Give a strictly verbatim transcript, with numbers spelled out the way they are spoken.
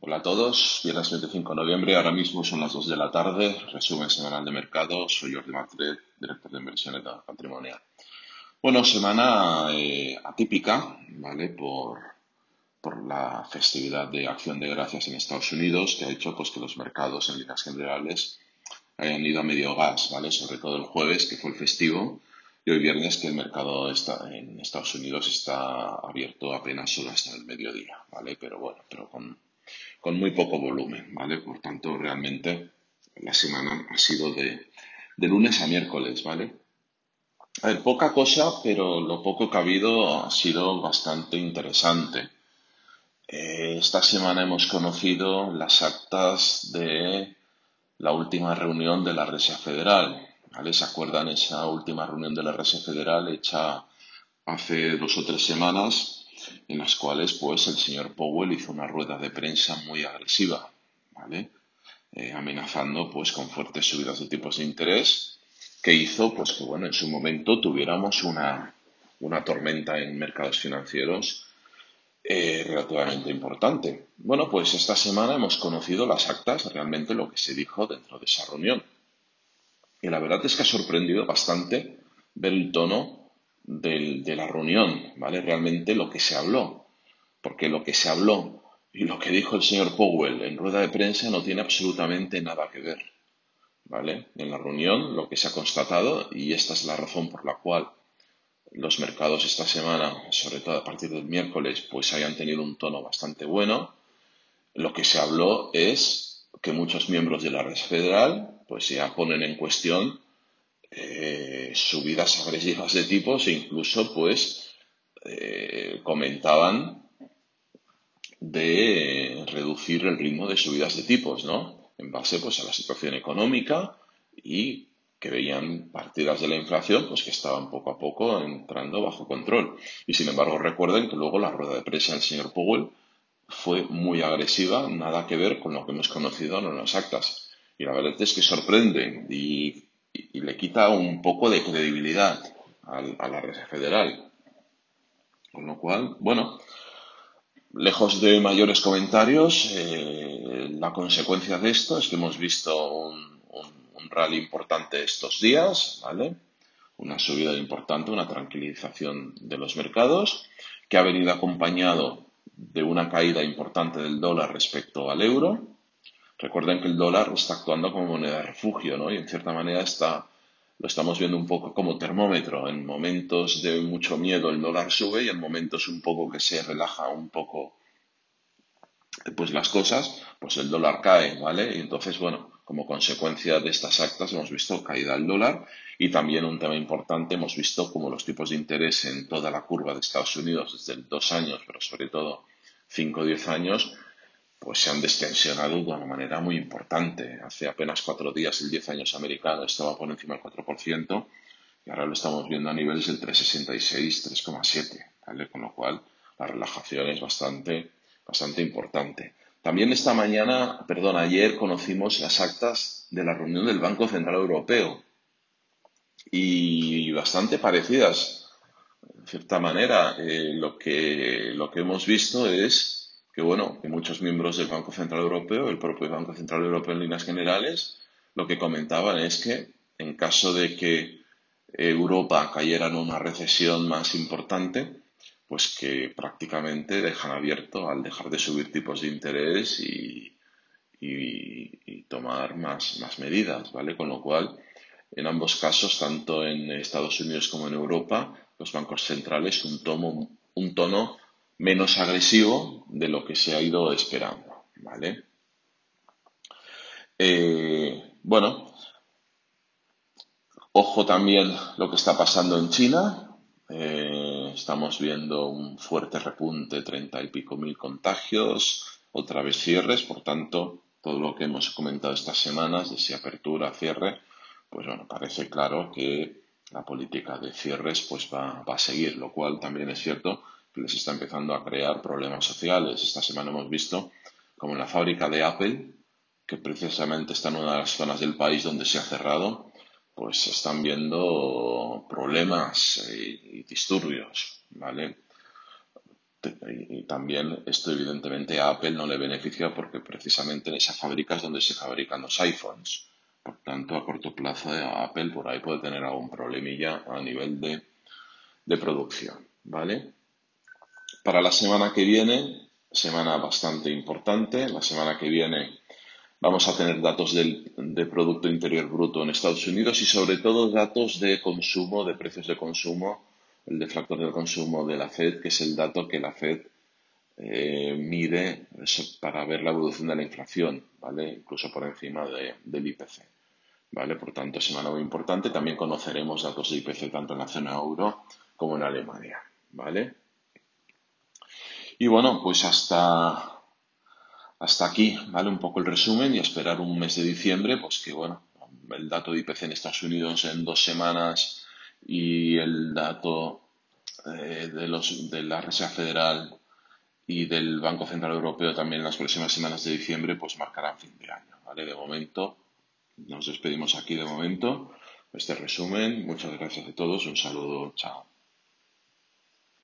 Hola a todos, viernes veinticinco de noviembre, ahora mismo son las dos de la tarde, resumen semanal de mercado, soy Jordi Martínez, director de inversiones de Patrimonial. Bueno, semana eh, atípica, ¿vale? Por, por la festividad de Acción de Gracias en Estados Unidos, que ha hecho pues, que los mercados en líneas generales hayan ido a medio gas, ¿vale? Sobre todo el jueves, que fue el festivo, y hoy viernes, que el mercado está, en Estados Unidos está abierto apenas solo hasta el mediodía, ¿vale? Pero bueno, pero con con muy poco volumen, ¿vale? Por tanto, realmente la semana ha sido de, de lunes a miércoles, ¿vale? A ver, poca cosa, pero lo poco que ha habido ha sido bastante interesante. Eh, esta semana hemos conocido las actas de la última reunión de la Reserva Federal, ¿vale? ¿Se acuerdan esa última reunión de la Reserva Federal hecha hace dos o tres semanas, en las cuales pues el señor Powell hizo una rueda de prensa muy agresiva, ¿vale? Eh, amenazando pues con fuertes subidas de tipos de interés, que hizo pues que bueno, en su momento tuviéramos una, una tormenta en mercados financieros eh, relativamente importante. Bueno, pues esta semana hemos conocido las actas, realmente lo que se dijo dentro de esa reunión. Y la verdad es que ha sorprendido bastante ver el tono del- de la reunión, ¿vale? Realmente lo que se habló, porque lo que se habló y lo que dijo el señor Powell en rueda de prensa no tiene absolutamente nada que ver, ¿vale? En la reunión lo que se ha constatado, y esta es la razón por la cual los mercados esta semana, sobre todo a partir del miércoles, pues hayan tenido un tono bastante bueno, lo que se habló es que muchos miembros de la Reserva Federal pues ya ponen en cuestión eh, subidas agresivas de tipos e incluso pues eh, comentaban de reducir el ritmo de subidas de tipos, ¿no? En base pues a la situación económica y que veían partidas de la inflación pues que estaban poco a poco entrando bajo control. Y sin embargo recuerden que luego la rueda de prensa del señor Powell fue muy agresiva, nada que ver con lo que hemos conocido en las actas. Y la verdad es que sorprende y, y- y le quita un poco de credibilidad al- a la Reserva Federal. Con lo cual, bueno, lejos de mayores comentarios, eh, la consecuencia de esto es que hemos visto un, un- un rally importante estos días, ¿vale? Una subida importante, una tranquilización de los mercados, que ha venido acompañado de una caída importante del dólar respecto al euro. Recuerden que el dólar está actuando como moneda de refugio, ¿no? Y en cierta manera está, lo estamos viendo un poco como termómetro. En momentos de mucho miedo el dólar sube y en momentos un poco que se relaja un poco pues las cosas, pues el dólar cae, ¿vale? Y entonces, bueno, como consecuencia de estas actas hemos visto caída del dólar y también un tema importante, hemos visto como los tipos de interés en toda la curva de Estados Unidos desde dos años, pero sobre todo cinco o diez años, pues se han destensionado de una manera muy importante. Hace apenas cuatro días el diez años americano estaba por encima del cuatro por ciento y ahora lo estamos viendo a niveles del tres coma sesenta y seis, tres coma siete, ¿vale? Con lo cual la relajación es bastante, bastante importante. También esta mañana, perdón, ayer conocimos las actas de la reunión del Banco Central Europeo y bastante parecidas. En cierta manera, eh, lo que, lo que hemos visto es que, bueno, que muchos miembros del Banco Central Europeo, el propio Banco Central Europeo en líneas generales, lo que comentaban es que en caso de que Europa cayera en una recesión más importante, pues que prácticamente dejan abierto al dejar de subir tipos de interés y, y- y tomar más, más medidas, ¿vale? Con lo cual, en ambos casos, tanto en Estados Unidos como en Europa, los bancos centrales un tono, un tono menos agresivo de lo que se ha ido esperando, ¿vale? Eh, bueno, ojo también lo que está pasando en China. Eh, estamos viendo un fuerte repunte, treinta y pico mil contagios, otra vez cierres, por tanto, todo lo que hemos comentado estas semanas, de si apertura, cierre, pues bueno, parece claro que la política de cierres pues va, va a seguir, lo cual también es cierto que les está empezando a crear problemas sociales. Esta semana hemos visto como en la fábrica de Apple, que precisamente está en una de las zonas del país donde se ha cerrado, pues se están viendo problemas y, y disturbios, ¿vale? Y también esto evidentemente a Apple no le beneficia porque precisamente en esa fábrica es donde se fabrican los iPhones. Por tanto, a corto plazo eh, Apple por ahí puede tener algún problemilla a nivel de, de producción, ¿vale? Para la semana que viene, semana bastante importante, la semana que viene vamos a tener datos del, de Producto Interior Bruto en Estados Unidos y sobre todo datos de consumo, de precios de consumo, el deflactor del consumo de la Fed, que es el dato que la Fed eh, mide eso, para ver la evolución de la inflación, ¿vale? Incluso por encima de, del I P C, ¿vale? Por tanto, semana muy importante. También conoceremos datos de I P C tanto en la zona euro como en Alemania, ¿vale? Y bueno, pues hasta, hasta aquí, ¿vale? Un poco el resumen y esperar un mes de diciembre, pues que bueno, el dato de I P C en Estados Unidos en dos semanas y el dato eh, de, los, de la Reserva Federal y del Banco Central Europeo también en las próximas semanas de diciembre, pues marcarán fin de año, ¿vale? De momento, nos despedimos aquí de momento. Este resumen, muchas gracias a todos, un saludo, chao.